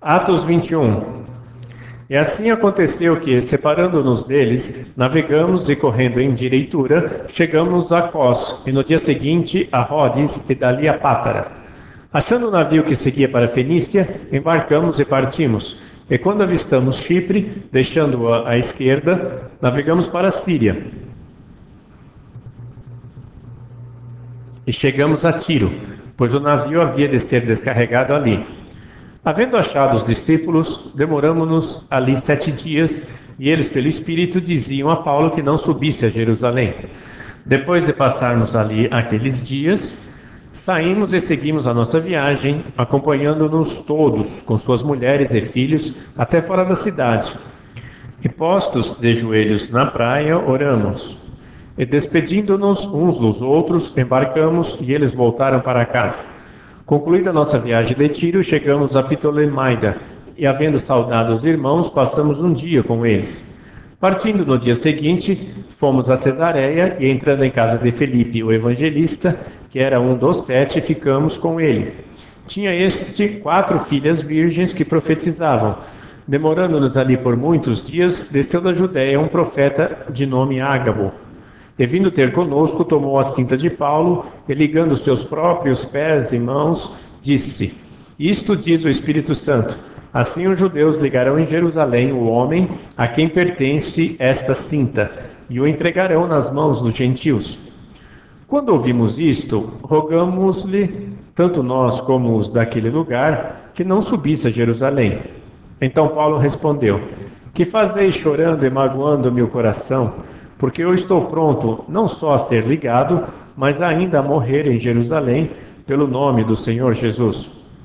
Atos 21. E assim aconteceu que, separando-nos deles, navegamos e correndo em direitura, chegamos a Cós, e no dia seguinte a Rhodes e dali a Pátara. Achando o navio que seguia para a Fenícia, embarcamos e partimos. E quando avistamos Chipre, deixando-o à esquerda, navegamos para a Síria. E chegamos a Tiro, pois o navio havia de ser descarregado ali. Havendo achado os discípulos, demoramo-nos ali 7 dias, e eles, pelo Espírito, diziam a Paulo que não subisse a Jerusalém. Depois de passarmos ali aqueles dias, saímos e seguimos a nossa viagem, acompanhando-nos todos, com suas mulheres e filhos, até fora da cidade. E postos de joelhos na praia, oramos. E despedindo-nos uns dos outros, embarcamos e eles voltaram para casa. Concluída a nossa viagem de Tiro, chegamos a Ptolemaida, e havendo saudado os irmãos, passamos um dia com eles. Partindo no dia seguinte, fomos a Cesareia, e entrando em casa de Felipe, o evangelista, que era um dos 7, ficamos com ele. Tinha este 4 filhas virgens que profetizavam. Demorando-nos ali por muitos dias, desceu da Judéia um profeta de nome Ágabo. E vindo ter conosco, tomou a cinta de Paulo e, ligando seus próprios pés e mãos, disse: Isto diz o Espírito Santo: assim os judeus ligarão em Jerusalém o homem a quem pertence esta cinta, e o entregarão nas mãos dos gentios. Quando ouvimos isto, rogamos-lhe, tanto nós como os daquele lugar, que não subisse a Jerusalém. Então Paulo respondeu: Que fazeis chorando e magoando meu coração? Porque eu estou pronto não só a ser ligado, mas ainda a morrer em Jerusalém pelo nome do Senhor Jesus.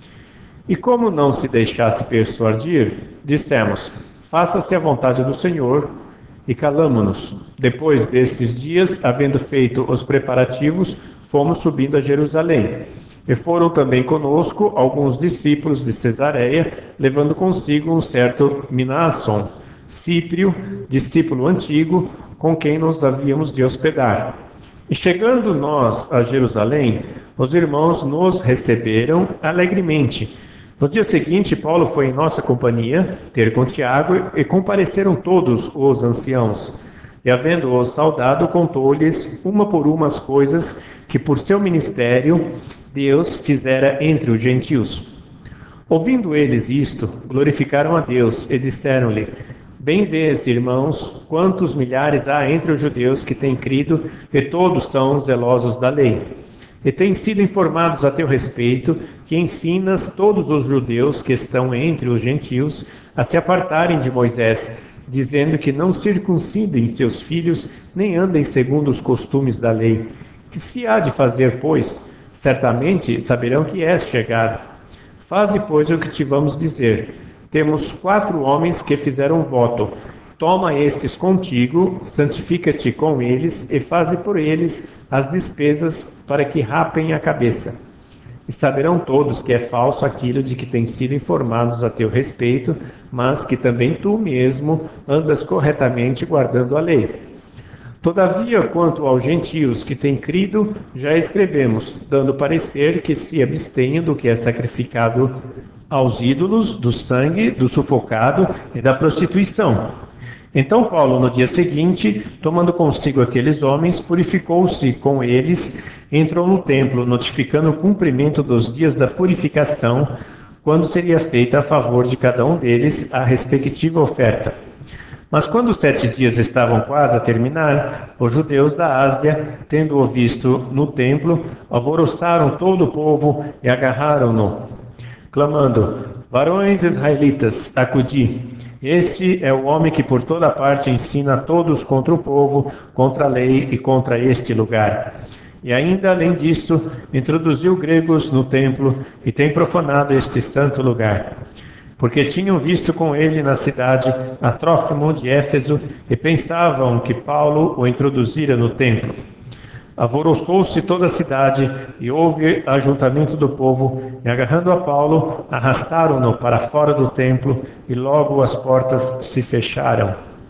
E como não se deixasse persuadir, dissemos: Faça-se a vontade do Senhor, e calamo-nos. Depois destes dias, havendo feito os preparativos, fomos subindo a Jerusalém. E foram também conosco alguns discípulos de Cesareia, levando consigo um certo Minasson, Cíprio, discípulo antigo, com quem nos havíamos de hospedar. E chegando nós a Jerusalém, os irmãos nos receberam alegremente. No dia seguinte, Paulo foi em nossa companhia ter com Tiago, e compareceram todos os anciãos. E havendo-os saudado, contou-lhes uma por uma as coisas que por seu ministério Deus fizera entre os gentios. Ouvindo eles isto, glorificaram a Deus e disseram-lhe: Bem vês, irmãos, quantos milhares há entre os judeus que têm crido, e todos são zelosos da lei. E têm sido informados a teu respeito, que ensinas todos os judeus que estão entre os gentios a se apartarem de Moisés, dizendo que não circuncidem seus filhos, nem andem segundo os costumes da lei. Que se há de fazer, pois? Certamente saberão que és chegado. Faze, pois, o que te vamos dizer. Temos 4 homens que fizeram voto. Toma estes contigo, santifica-te com eles e faze por eles as despesas para que rapem a cabeça. E saberão todos que é falso aquilo de que têm sido informados a teu respeito, mas que também tu mesmo andas corretamente guardando a lei. Todavia, quanto aos gentios que têm crido, já escrevemos, dando parecer que se abstenham do que é sacrificado aos ídolos, do sangue, do sufocado e da prostituição. Então Paulo, no dia seguinte, tomando consigo aqueles homens, purificou-se com eles, entrou no templo, notificando o cumprimento dos dias da purificação, quando seria feita a favor de cada um deles a respectiva oferta. Mas quando os 7 dias estavam quase a terminar, os judeus da Ásia, tendo-o visto no templo, alvoroçaram todo o povo e agarraram-no, clamando: Varões israelitas, acudi! Este é o homem que por toda parte ensina a todos contra o povo, contra a lei e contra este lugar. E ainda, além disso, introduziu gregos no templo e tem profanado este santo lugar. Porque tinham visto com ele na cidade a Trófimo de Éfeso e pensavam que Paulo o introduzira no templo. Alvoroçou-se toda a cidade e houve ajuntamento do povo, e agarrando a Paulo, arrastaram-no para fora do templo, e logo as portas se fecharam.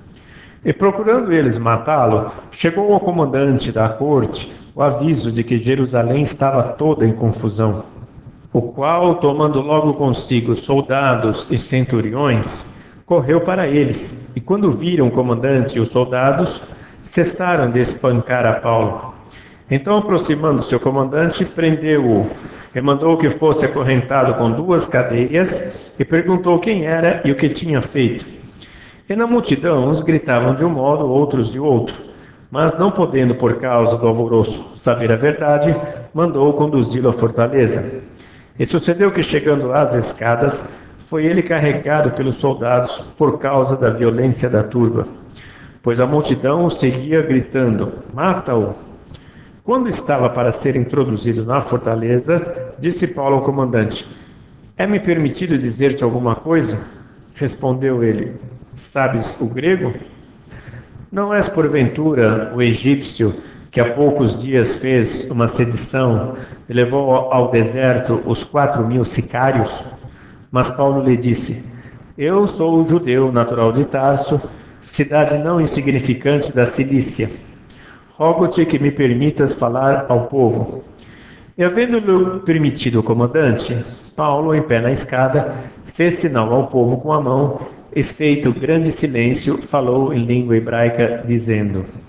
E procurando eles matá-lo, chegou ao comandante da corte o aviso de que Jerusalém estava toda em confusão. o qual, tomando logo consigo soldados e centuriões, correu para eles, e quando viram o comandante e os soldados, cessaram de espancar a Paulo. Então, aproximando-se o comandante, prendeu-o e mandou que fosse acorrentado com 2 cadeias e perguntou quem era e o que tinha feito. E na multidão uns gritavam de um modo, outros de outro. Mas não podendo, por causa do alvoroço, saber a verdade, mandou conduzi-lo à fortaleza. E sucedeu que, chegando às escadas, foi ele carregado pelos soldados por causa da violência da turba, pois a multidão o seguia gritando: Mata-o! Quando estava para ser introduzido na fortaleza, disse Paulo ao comandante: É-me permitido dizer-te alguma coisa? Respondeu ele: Sabes o grego? Não és porventura o egípcio que há poucos dias fez uma sedição e levou ao deserto os 4.000 sicários? Mas Paulo lhe disse: Eu sou o judeu natural de Tarso, cidade não insignificante da Cilícia. Rogo-te que me permitas falar ao povo. E havendo-lhe permitido o comandante, Paulo, em pé na escada, fez sinal ao povo com a mão e, feito grande silêncio, falou em língua hebraica, dizendo: